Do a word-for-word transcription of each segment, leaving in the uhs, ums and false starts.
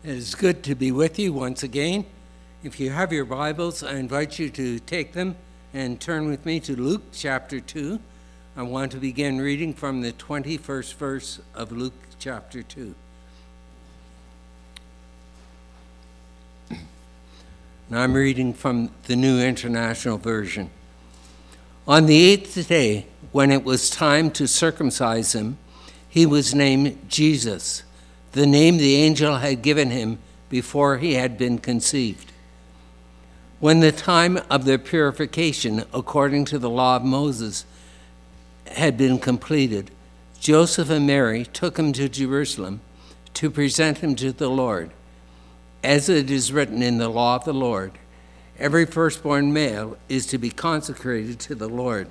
It is good to be with you once again. If you have your Bibles, I invite you to take them and turn with me to Luke chapter two. I want to begin reading from the twenty-first verse of Luke chapter two. And I'm reading from the New International Version. On the eighth day, when it was time to circumcise him, he was named Jesus, the name the angel had given him before he had been conceived. When the time of their purification, according to the law of Moses, had been completed, Joseph and Mary took him to Jerusalem to present him to the Lord. As it is written in the law of the Lord, every firstborn male is to be consecrated to the Lord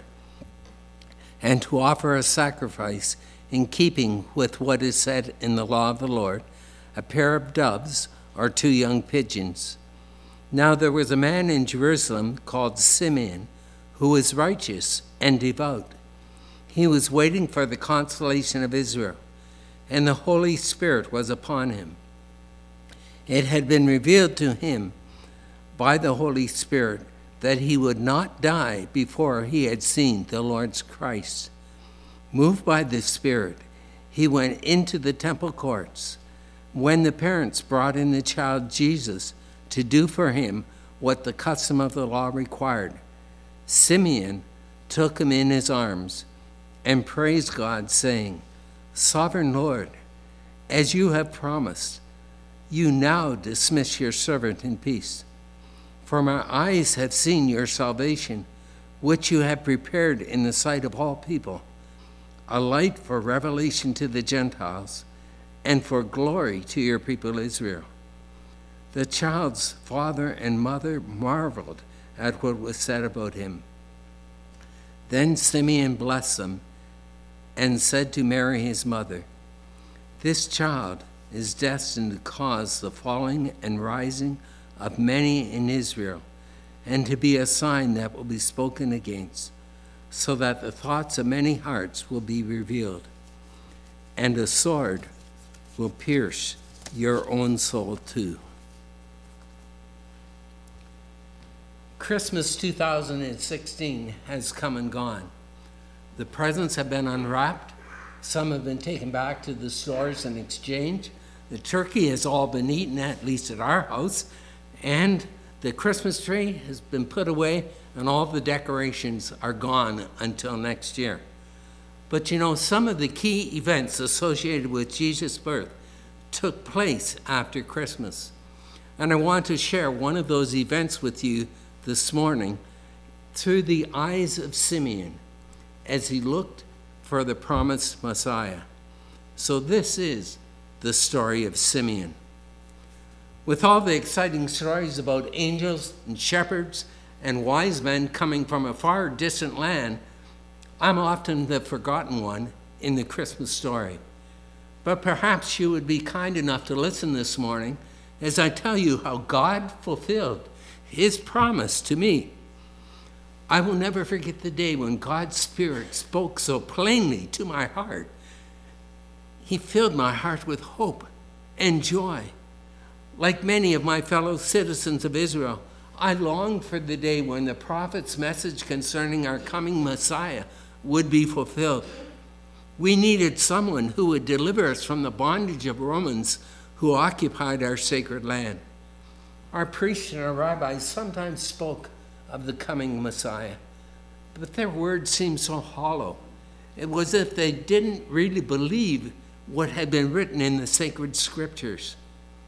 and to offer a sacrifice in keeping with what is said in the law of the Lord, a pair of doves or two young pigeons. Now there was a man in Jerusalem called Simeon, who was righteous and devout. He was waiting for the consolation of Israel, and the Holy Spirit was upon him. It had been revealed to him by the Holy Spirit that he would not die before he had seen the Lord's Christ. Moved by the Spirit, he went into the temple courts. When the parents brought in the child Jesus to do for him what the custom of the law required, Simeon took him in his arms and praised God, saying, "Sovereign Lord, as you have promised, you now dismiss your servant in peace. For my eyes have seen your salvation, which you have prepared in the sight of all people, a light for revelation to the Gentiles and for glory to your people Israel." The child's father and mother marveled at what was said about him. Then Simeon blessed them and said to Mary his mother, "This child is destined to cause the falling and rising of many in Israel, and to be a sign that will be spoken against, so that the thoughts of many hearts will be revealed, and a sword will pierce your own soul too." Christmas two thousand sixteen has come and gone. The presents have been unwrapped. Some have been taken back to the stores and exchanged. The turkey has all been eaten, at least at our house, and the Christmas tree has been put away, and all the decorations are gone until next year. But you know, some of the key events associated with Jesus' birth took place after Christmas. And I want to share one of those events with you this morning through the eyes of Simeon as he looked for the promised Messiah. So this is the story of Simeon. With all the exciting stories about angels and shepherds and wise men coming from a far distant land, I'm often the forgotten one in the Christmas story. But perhaps you would be kind enough to listen this morning as I tell you how God fulfilled his promise to me. I will never forget the day when God's Spirit spoke so plainly to my heart. He filled my heart with hope and joy. Like many of my fellow citizens of Israel, I longed for the day when the prophet's message concerning our coming Messiah would be fulfilled. We needed someone who would deliver us from the bondage of Romans who occupied our sacred land. Our priests and our rabbis sometimes spoke of the coming Messiah, but their words seemed so hollow. It was as if they didn't really believe what had been written in the sacred scriptures.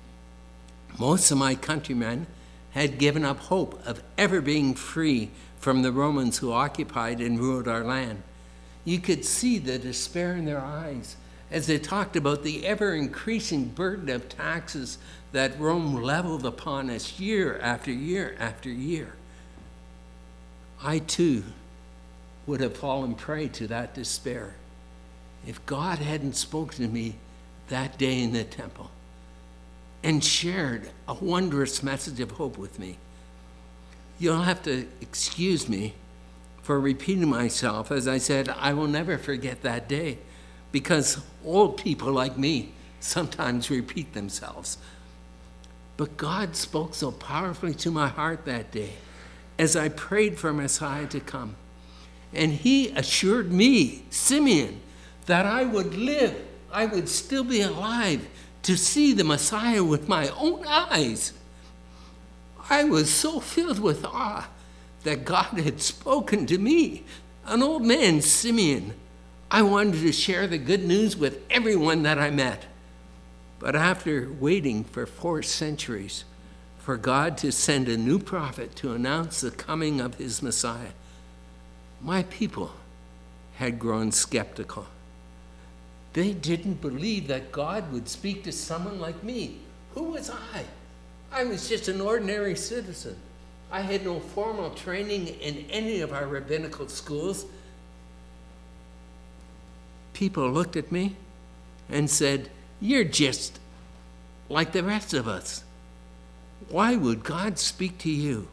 Most of my countrymen had given up hope of ever being free from the Romans who occupied and ruled our land. You could see the despair in their eyes as they talked about the ever-increasing burden of taxes that Rome leveled upon us year after year after year. I too would have fallen prey to that despair if God hadn't spoken to me that day in the temple and shared a wondrous message of hope with me. You'll have to excuse me for repeating myself. As I said, I will never forget that day, because old people like me sometimes repeat themselves. But God spoke so powerfully to my heart that day as I prayed for Messiah to come. And he assured me, Simeon, that I would live, I would still be alive to see the Messiah with my own eyes. I was so filled with awe that God had spoken to me, an old man, Simeon. I wanted to share the good news with everyone that I met. But after waiting for four centuries for God to send a new prophet to announce the coming of his Messiah, my people had grown skeptical. They didn't believe that God would speak to someone like me. Who was I? I was just an ordinary citizen. I had no formal training in any of our rabbinical schools. People looked at me and said, "You're just like the rest of us. Why would God speak to you?"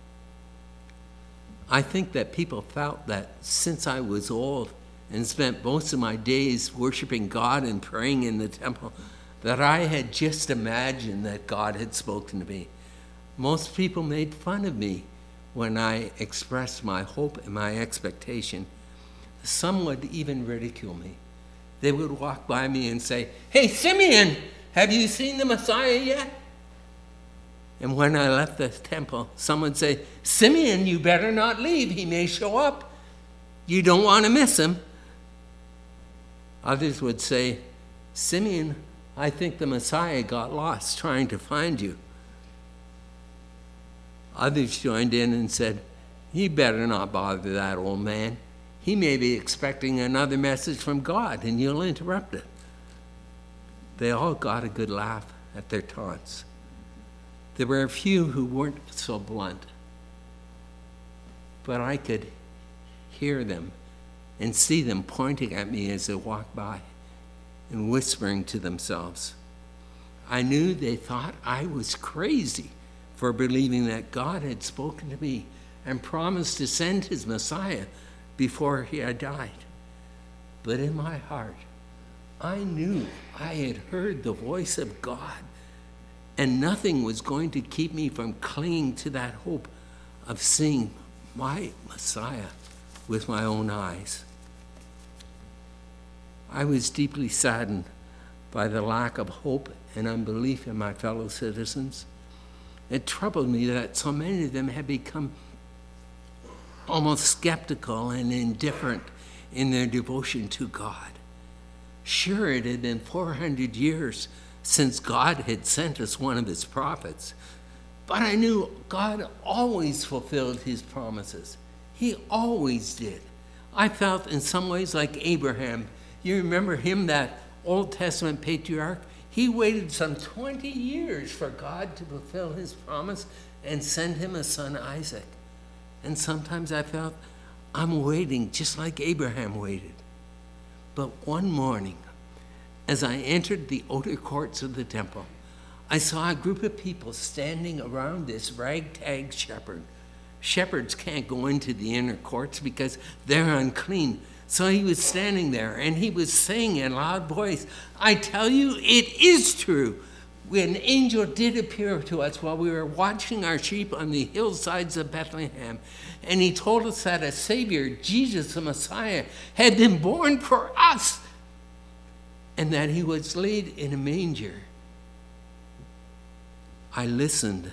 I think that people felt that since I was old and spent most of my days worshiping God and praying in the temple, that I had just imagined that God had spoken to me. Most people made fun of me when I expressed my hope and my expectation. Some would even ridicule me. They would walk by me and say, "Hey, Simeon, have you seen the Messiah yet?" And when I left the temple, someone would say, "Simeon, you better not leave. He may show up. You don't want to miss him." Others would say, "Simeon, I think the Messiah got lost trying to find you." Others joined in and said, "You better not bother that old man. He may be expecting another message from God and you'll interrupt it." They all got a good laugh at their taunts. There were a few who weren't so blunt, but I could hear them and see them pointing at me as they walked by and whispering to themselves. I knew they thought I was crazy for believing that God had spoken to me and promised to send his Messiah before he had died. But in my heart, I knew I had heard the voice of God, and nothing was going to keep me from clinging to that hope of seeing my Messiah with my own eyes. I was deeply saddened by the lack of hope and unbelief in my fellow citizens. It troubled me that so many of them had become almost skeptical and indifferent in their devotion to God. Sure, it had been four hundred years since God had sent us one of his prophets, but I knew God always fulfilled his promises. He always did. I felt in some ways like Abraham. You remember him, that Old Testament patriarch? He waited some twenty years for God to fulfill his promise and send him a son, Isaac. And sometimes I felt I'm waiting just like Abraham waited. But one morning, as I entered the outer courts of the temple, I saw a group of people standing around this ragtag shepherd. Shepherds can't go into the inner courts because they're unclean. So he was standing there and he was saying in a loud voice, "I tell you, it is true. An angel did appear to us while we were watching our sheep on the hillsides of Bethlehem. And he told us that a Savior, Jesus the Messiah, had been born for us and that he was laid in a manger." I listened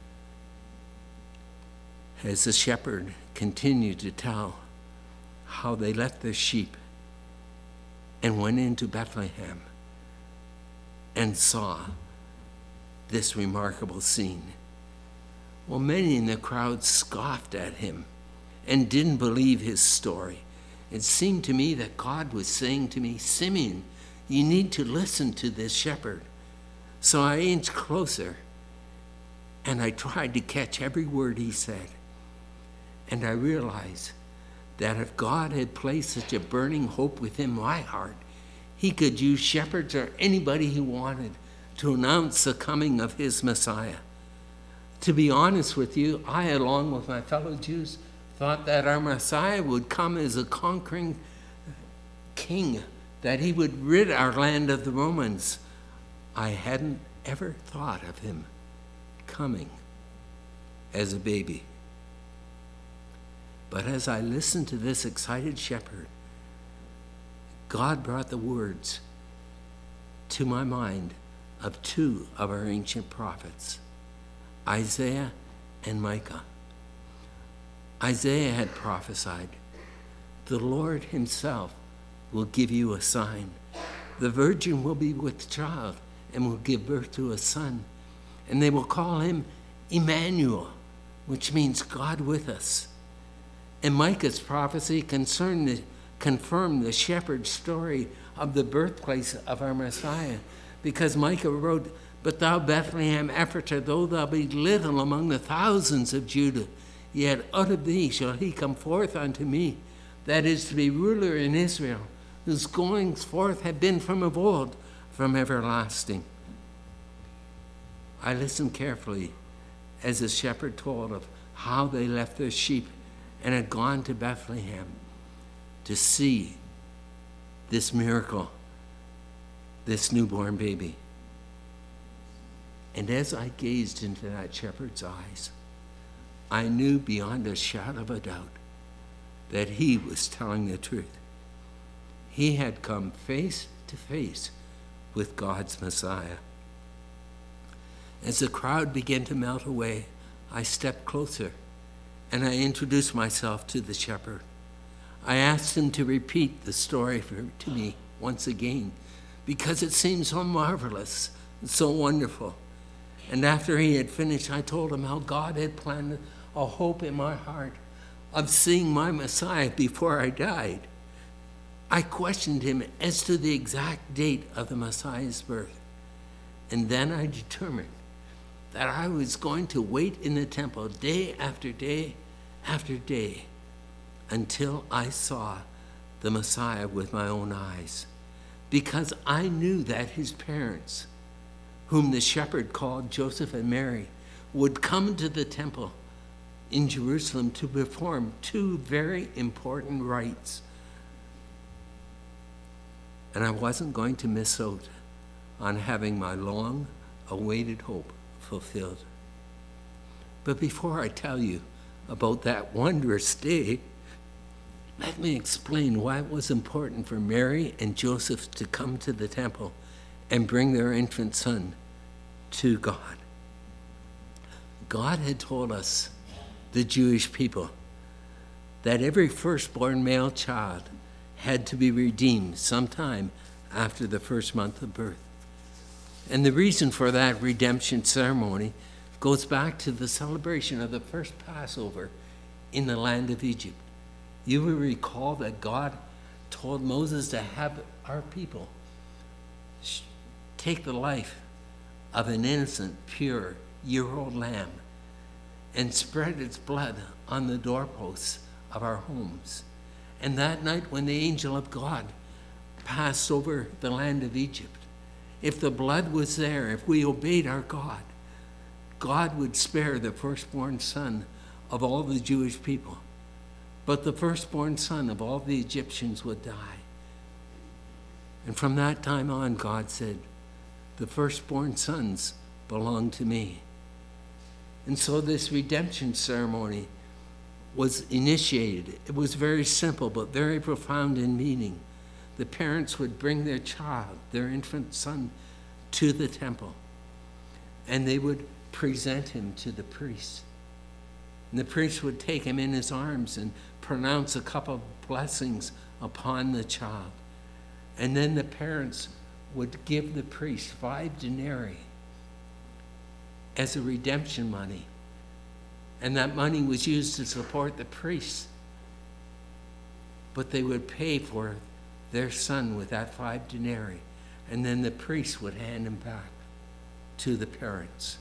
as the shepherd continued to tell how they left their sheep and went into Bethlehem and saw this remarkable scene. Well, many in the crowd scoffed at him and didn't believe his story. It seemed to me that God was saying to me, "Simeon, you need to listen to this shepherd." So I inched closer and I tried to catch every word he said. And I realized that if God had placed such a burning hope within my heart, he could use shepherds or anybody he wanted to announce the coming of his Messiah. To be honest with you, I, along with my fellow Jews, thought that our Messiah would come as a conquering king, that he would rid our land of the Romans. I hadn't ever thought of him coming as a baby. But as I listened to this excited shepherd, God brought the words to my mind of two of our ancient prophets, Isaiah and Micah. Isaiah had prophesied, "The Lord himself will give you a sign. The virgin will be with child and will give birth to a son, and they will call him Emmanuel," which means God with us. And Micah's prophecy concerned the, confirmed the shepherd's story of the birthplace of our Messiah, because Micah wrote, "But thou, Bethlehem Ephratah, though thou be little among the thousands of Judah, yet out of thee shall he come forth unto me, that is to be ruler in Israel, whose goings forth have been from of old, from everlasting." I listened carefully as the shepherd told of how they left their sheep and had gone to Bethlehem to see this miracle, this newborn baby. And as I gazed into that shepherd's eyes, I knew beyond a shadow of a doubt that he was telling the truth. He had come face to face with God's Messiah. As the crowd began to melt away, I stepped closer and I introduced myself to the shepherd. I asked him to repeat the story for, to me once again, because it seemed so marvelous and so wonderful. And after he had finished, I told him how God had planted a hope in my heart of seeing my Messiah before I died. I questioned him as to the exact date of the Messiah's birth. And then I determined that I was going to wait in the temple day after day after day until I saw the Messiah with my own eyes, because I knew that his parents, whom the shepherd called Joseph and Mary, would come to the temple in Jerusalem to perform two very important rites. And I wasn't going to miss out on having my long-awaited hope fulfilled. But before I tell you about that wondrous day, let me explain why it was important for Mary and Joseph to come to the temple and bring their infant son to God. God had told us, the Jewish people, that every firstborn male child had to be redeemed sometime after the first month of birth. And the reason for that redemption ceremony goes back to the celebration of the first Passover in the land of Egypt. You will recall that God told Moses to have our people take the life of an innocent, pure, year-old lamb and spread its blood on the doorposts of our homes. And that night when the angel of God passed over the land of Egypt, if the blood was there, if we obeyed our God, God would spare the firstborn son of all the Jewish people. But the firstborn son of all the Egyptians would die. And from that time on, God said, the firstborn sons belong to me. And so this redemption ceremony was initiated. It was very simple, but very profound in meaning. The parents would bring their child, their infant son, to the temple, and they would present him to the priest. And the priest would take him in his arms and pronounce a couple of blessings upon the child. And then the parents would give the priest five denarii as a redemption money. And that money was used to support the priests. But they would pay for their son with that five denarii. And then the priest would hand him back to the parents.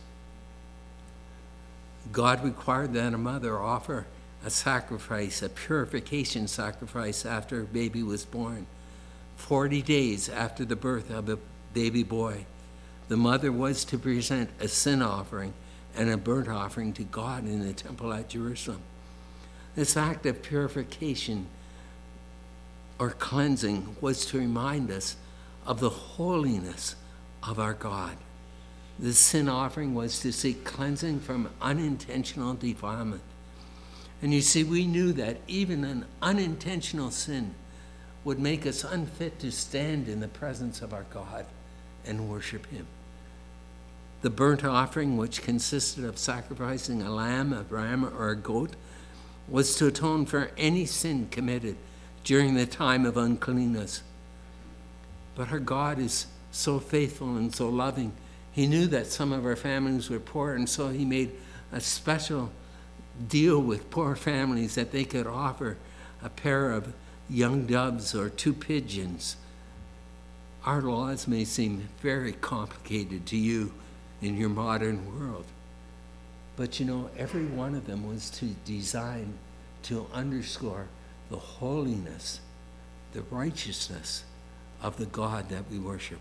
God required that a mother offer a sacrifice, a purification sacrifice after a baby was born. Forty days after the birth of a baby boy, the mother was to present a sin offering and a burnt offering to God in the temple at Jerusalem. This act of purification or cleansing was to remind us of the holiness of our God. The sin offering was to seek cleansing from unintentional defilement. And you see, we knew that even an unintentional sin would make us unfit to stand in the presence of our God and worship him. The burnt offering, which consisted of sacrificing a lamb, a ram, or a goat, was to atone for any sin committed during the time of uncleanness. But our God is so faithful and so loving. He knew that some of our families were poor, and so he made a special deal with poor families that they could offer a pair of young doves or two pigeons. Our laws may seem very complicated to you in your modern world, but you know, every one of them was to design to underscore the holiness, the righteousness of the God that we worship.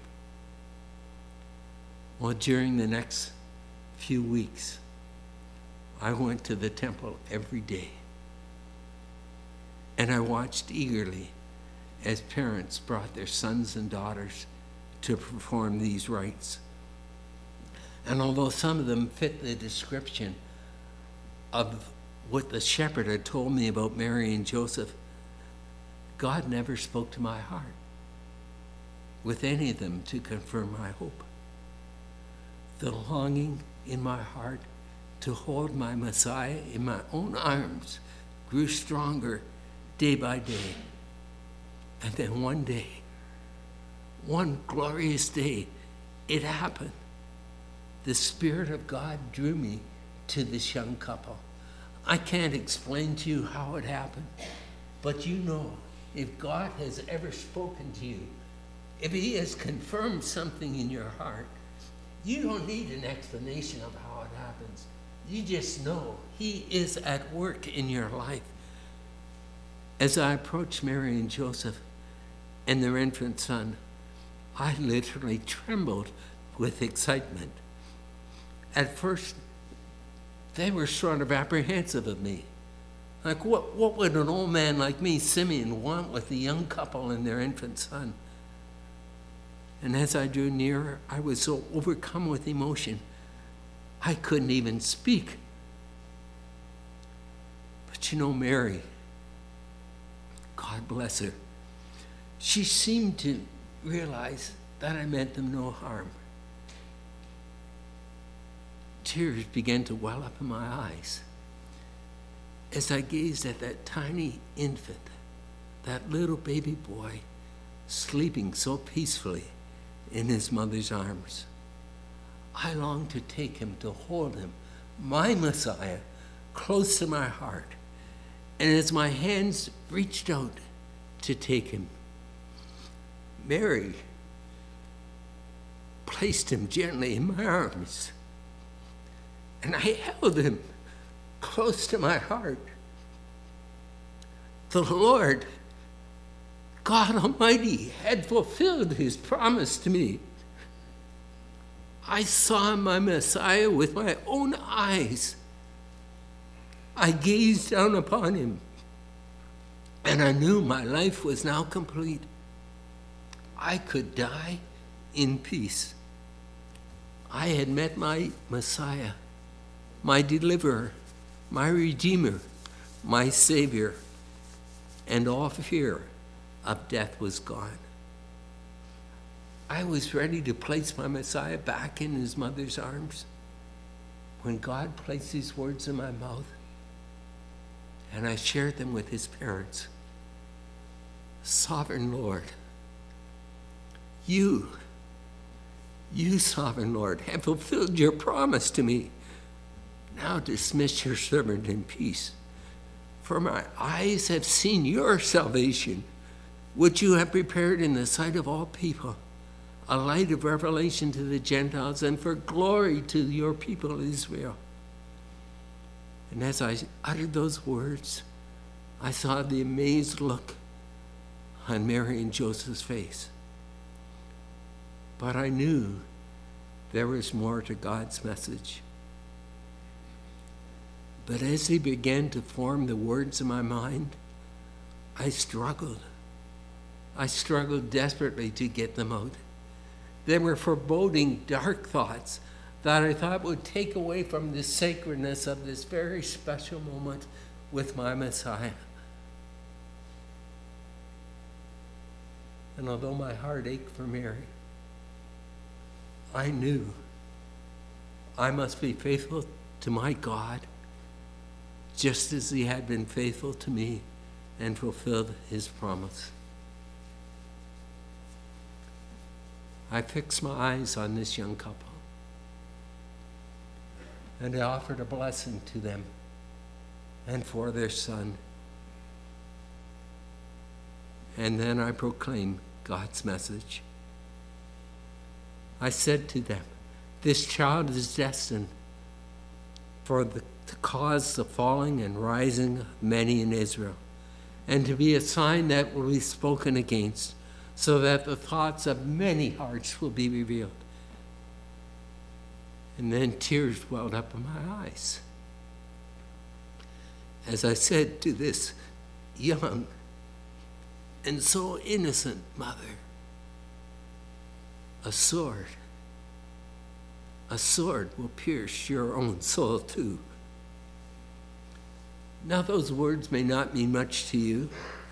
Well, during the next few weeks, I went to the temple every day, and I watched eagerly as parents brought their sons and daughters to perform these rites. And although some of them fit the description of what the shepherd had told me about Mary and Joseph, God never spoke to my heart with any of them to confirm my hope. The longing in my heart to hold my Messiah in my own arms grew stronger day by day. And then one day, one glorious day, it happened. The Spirit of God drew me to this young couple. I can't explain to you how it happened, but you know, if God has ever spoken to you, if he has confirmed something in your heart, you don't need an explanation of how it happens. You just know he is at work in your life. As I approached Mary and Joseph and their infant son, I literally trembled with excitement. At first, they were sort of apprehensive of me. Like, what, what would an old man like me, Simeon, want with a young couple and their infant son? And as I drew nearer, I was so overcome with emotion, I couldn't even speak. But you know, Mary, God bless her, she seemed to realize that I meant them no harm. Tears began to well up in my eyes as I gazed at that tiny infant, that little baby boy, sleeping so peacefully in his mother's arms. I longed to take him, to hold him, my Messiah, close to my heart. And as my hands reached out to take him, Mary placed him gently in my arms, and I held him close to my heart. The Lord, God Almighty, had fulfilled his promise to me. I saw my Messiah with my own eyes. I gazed down upon him, and I knew my life was now complete. I could die in peace. I had met my Messiah, my deliverer, my Redeemer, my Savior, and all fear of death was gone. I was ready to place my Messiah back in his mother's arms when God placed these words in my mouth, and I shared them with his parents. Sovereign Lord, you, you, Sovereign Lord, have fulfilled your promise to me. Now dismiss your servant in peace, for my eyes have seen your salvation, which you have prepared in the sight of all people, a light of revelation to the Gentiles and for glory to your people Israel. And as I uttered those words, I saw the amazed look on Mary and Joseph's face. But I knew there was more to God's message. But as he began to form the words in my mind, I struggled. I struggled desperately to get them out. They were foreboding, dark thoughts that I thought would take away from the sacredness of this very special moment with my Messiah. And although my heart ached for Mary, I knew I must be faithful to my God, just as he had been faithful to me and fulfilled his promise. I fixed my eyes on this young couple, and I offered a blessing to them and for their son. And then I proclaimed God's message. I said to them, this child is destined for the, to cause the falling and rising of many in Israel, and to be a sign that will be spoken against, so that the thoughts of many hearts will be revealed. And then tears welled up in my eyes as I said to this young and so innocent mother, a sword, a sword will pierce your own soul too. Now those words may not mean much to you,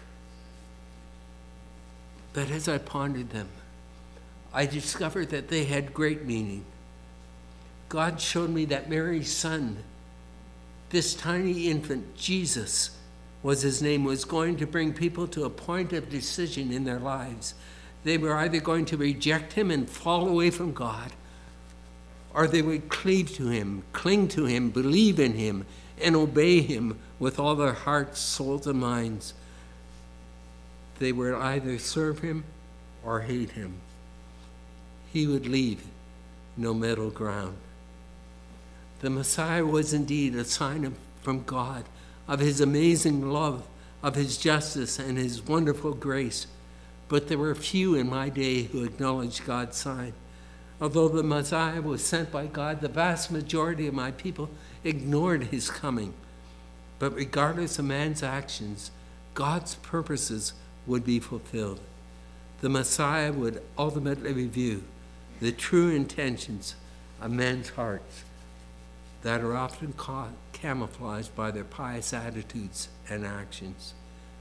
but as I pondered them, I discovered that they had great meaning. God showed me that Mary's son, this tiny infant, Jesus, was his name, was going to bring people to a point of decision in their lives. They were either going to reject him and fall away from God, or they would cleave to him, cling to him, believe in him, and obey him with all their hearts, souls, and minds. They would either serve him or hate him. He would leave no middle ground. The Messiah was indeed a sign of, from God of his amazing love, of his justice, and his wonderful grace. But there were few in my day who acknowledged God's sign. Although the Messiah was sent by God, the vast majority of my people ignored his coming. But regardless of man's actions, God's purposes would be fulfilled. The Messiah would ultimately reveal the true intentions of men's hearts that are often caught, camouflaged by their pious attitudes and actions.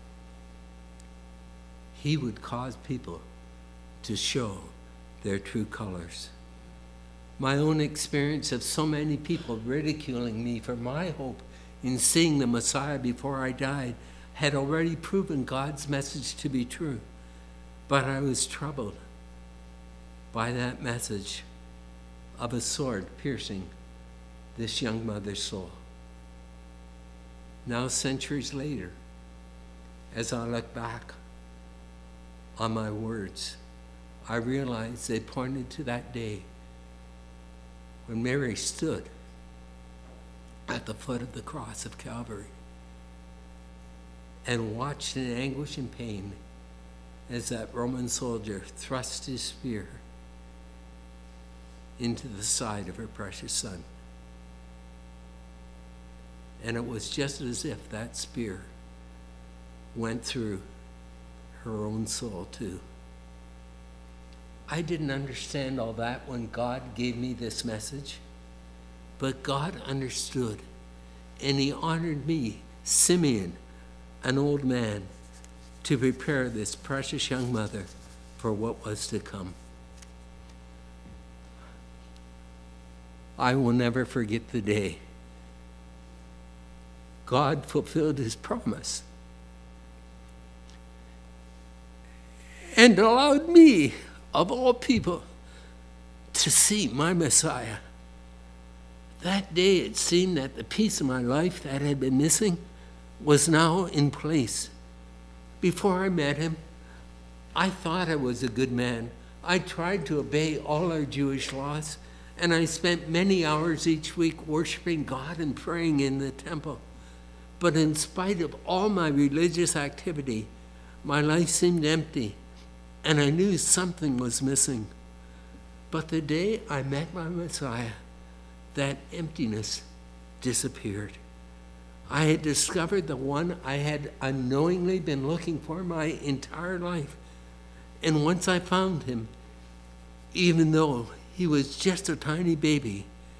He would cause people to show their true colors. My own experience of so many people ridiculing me for my hope in seeing the Messiah before I died had already proven God's message to be true. But I was troubled by that message of a sword piercing this young mother's soul. Now, centuries later, as I look back on my words, I realize they pointed to that day when Mary stood at the foot of the cross of Calvary and watched in anguish and pain as that Roman soldier thrust his spear into the side of her precious son. And it was just as if that spear went through her own soul too. I didn't understand all that when God gave me this message, but God understood, and he honored me, Simeon, an old man, to prepare this precious young mother for what was to come. I will never forget the day God fulfilled his promise and allowed me, of all people, to see my Messiah. That day it seemed that the piece of my life that had been missing was now in place. Before I met him, I thought I was a good man. I tried to obey all our Jewish laws, and I spent many hours each week worshiping God and praying in the temple. But in spite of all my religious activity, my life seemed empty, and I knew something was missing. But the day I met my Messiah, that emptiness disappeared. I had discovered the one I had unknowingly been looking for my entire life. And once I found him, even though he was just a tiny baby,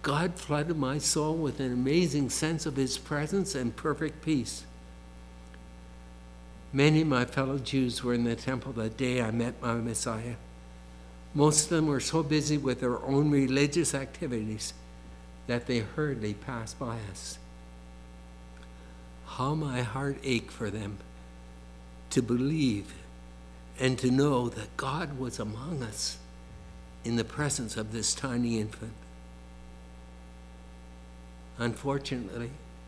God flooded my soul with an amazing sense of his presence and perfect peace. Many of my fellow Jews were in the temple that day I met my Messiah. Most of them were so busy with their own religious activities that they hurriedly passed by us. How my heart ached for them to believe and to know that God was among us in the presence of this tiny infant. Unfortunately,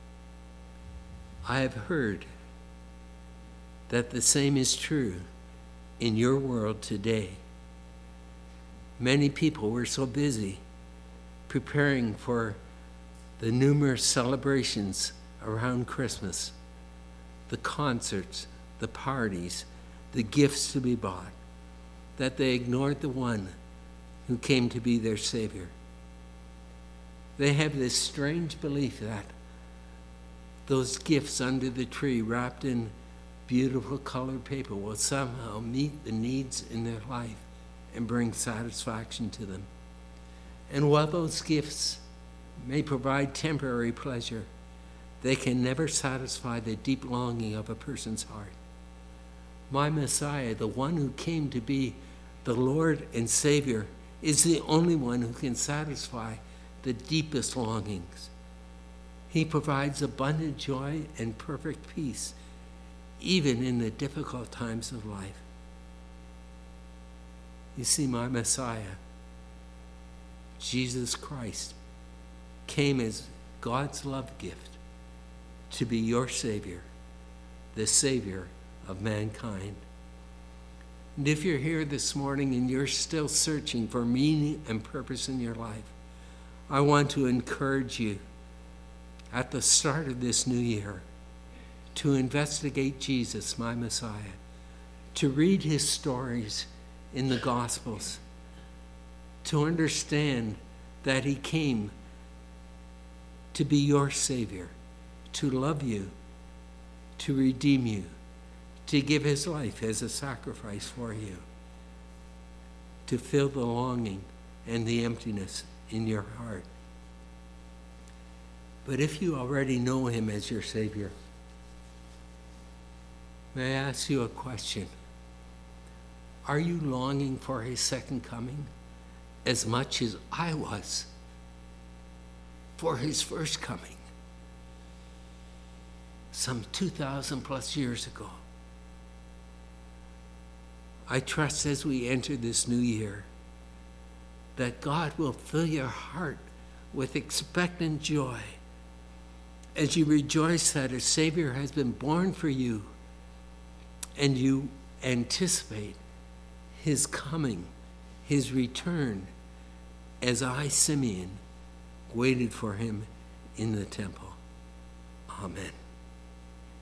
I have heard that the same is true in your world today. Many people were so busy preparing for the numerous celebrations around Christmas, the concerts, the parties, the gifts to be bought, that they ignored the one who came to be their Savior. They have this strange belief that those gifts under the tree wrapped in beautiful colored paper will somehow meet the needs in their life and bring satisfaction to them. And while those gifts may provide temporary pleasure, they can never satisfy the deep longing of a person's heart. My Messiah, the one who came to be the Lord and Savior, is the only one who can satisfy the deepest longings. He provides abundant joy and perfect peace, even in the difficult times of life. You see, my Messiah, Jesus Christ, came as God's love gift to be your Savior, the Savior of mankind. And if you're here this morning and you're still searching for meaning and purpose in your life, I want to encourage you at the start of this new year to investigate Jesus, my Messiah, to read his stories in the Gospels, to understand that he came to be your Savior, to love you, to redeem you, to give his life as a sacrifice for you, to fill the longing and the emptiness in your heart. But if you already know him as your Savior, may I ask you a question? Are you longing for his second coming as much as I was for his first coming some two thousand plus years ago? I trust as we enter this new year that God will fill your heart with expectant joy as you rejoice that a Savior has been born for you and you anticipate his coming, his return, as I, Simeon, waited for him in the temple. Amen.